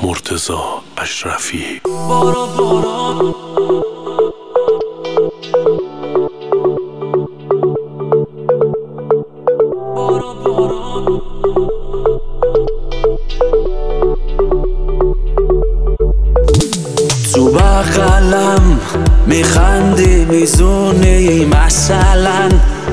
مرتضی اشرفی. بارا بارا تو بغلم میخندی میزونی مثلا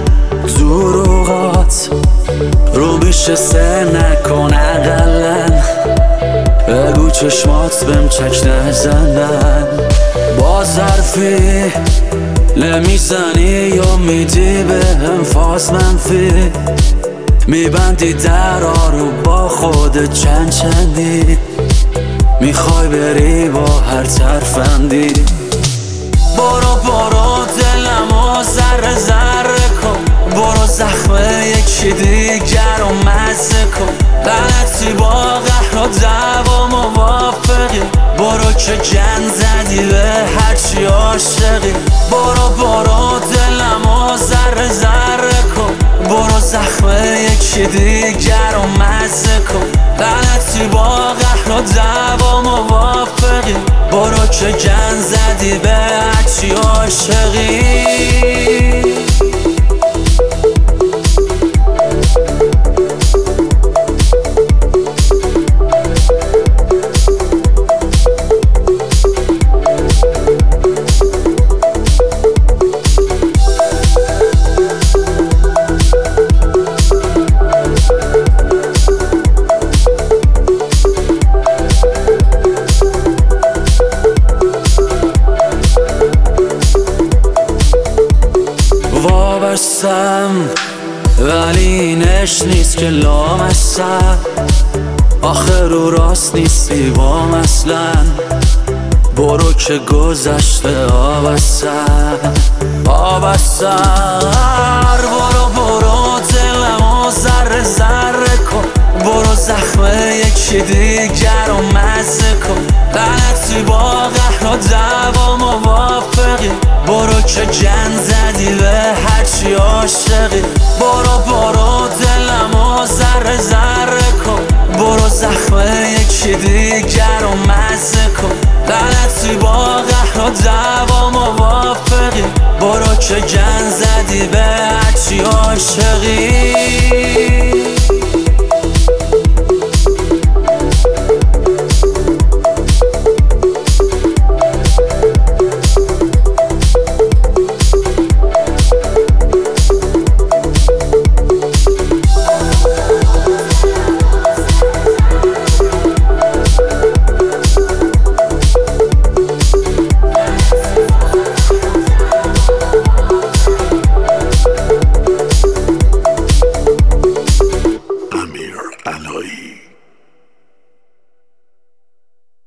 دروغات رو میشه سر نکن اقلن بگو چشمات بهم چک نزنن با ظرفی نمیزنی یا میدی بهم فاز منفی میبندی درا رو با خود چند چندی میخوای بری با هر ترفندی برو برو دلمو ذره ذره کن برو زخم یکی دیگر رو مزه کن غلطی با قهر و دعوا موافقی برو که جن زدی به هرچی عاشقی برو برو دلمو ذره ذره کن برو زخم یکی دیگر رو مزه کن غلطی با قهر و دعوا موافقی برو که جن زدی به هرچی عاشقی وابستم ولی اینش نیست که لامستم آخه رو راست نیستی بام اصلا برو که گذشته آبستم برو برو دلمو ذره ذره کن برو زخم یکی دیگر رو مزه کن غلطی با قهر و دعوا موافقی برو که جن زدی به هرچی عاشقی برو برو دلمو ذره ذره کن برو زخم یکی دیگر رو مزه کن غلطی با قهر و دعوا موافقی برو که جن زدی به هرچی عاشقی امیر علایی.